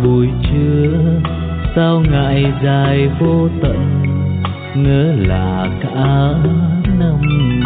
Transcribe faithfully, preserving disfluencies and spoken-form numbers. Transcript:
buổi trưa sao ngày dài vô tận, ngỡ là cả năm